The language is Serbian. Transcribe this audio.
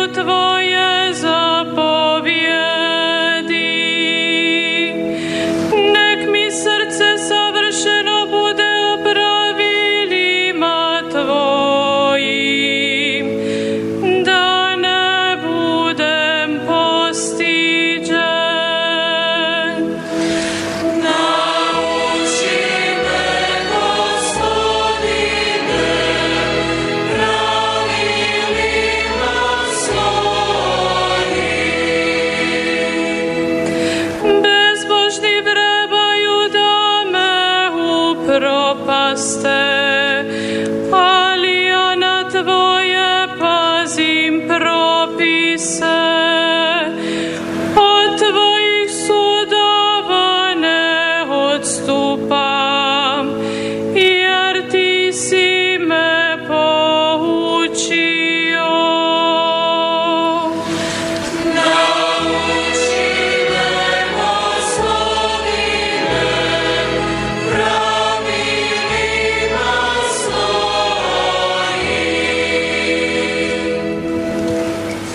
Tvoje zapovjedi. Nek mi srce savršeno bude o pravilima Tvojim, da ne budem postiđen. Nauči me, Gospodine, pravilima svojim. Bezbožni vrebaju da me upropaste, ali ja na Tvoje pazim propise. Od Tvojih sudova ne odstupam.